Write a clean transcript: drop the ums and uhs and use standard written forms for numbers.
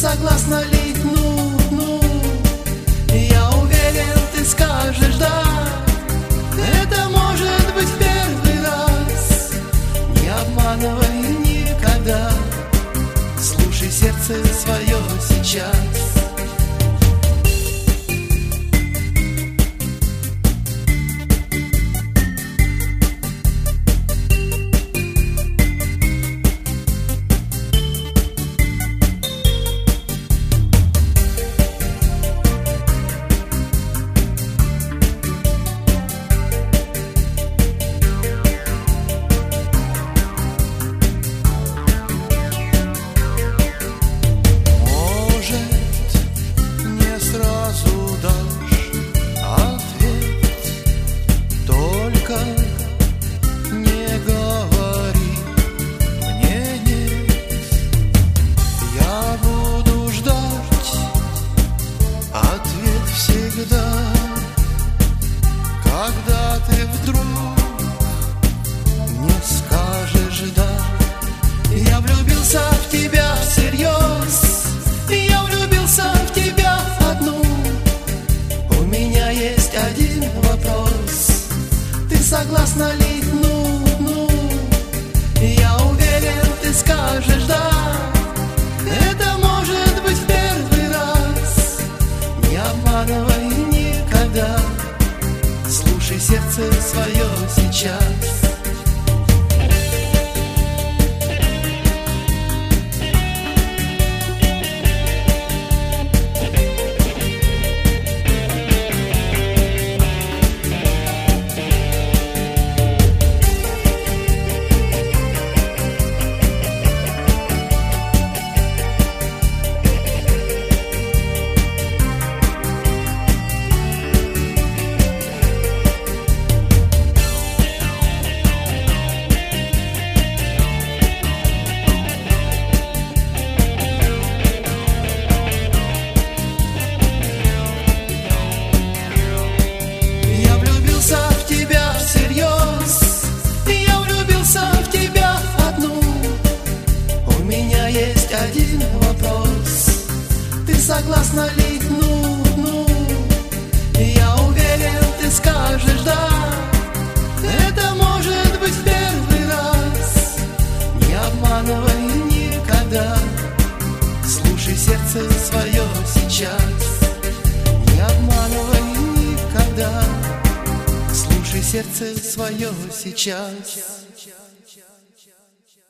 согласна ли? Ну, я уверен, ты скажешь да. Это может быть в первый раз. Не обманывай никогда. Слушай сердце свое сейчас. Не говори мне нет. Я буду ждать ответ всегда. Когда ты вдруг не скажешь да. Я влюбился в тебя всерьез. Я влюбился в тебя одну. У меня есть один вопрос. Ты согласна ли? Я уверен, ты скажешь да. Это может быть в первый раз. Не обманывай никогда. Слушай сердце свое сейчас. Есть один вопрос. Ты согласна ли? Я уверен, ты скажешь да. Это может быть в первый раз. Не обманывай никогда. Слушай сердце свое сейчас. Не обманывай никогда. Слушай сердце свое сейчас.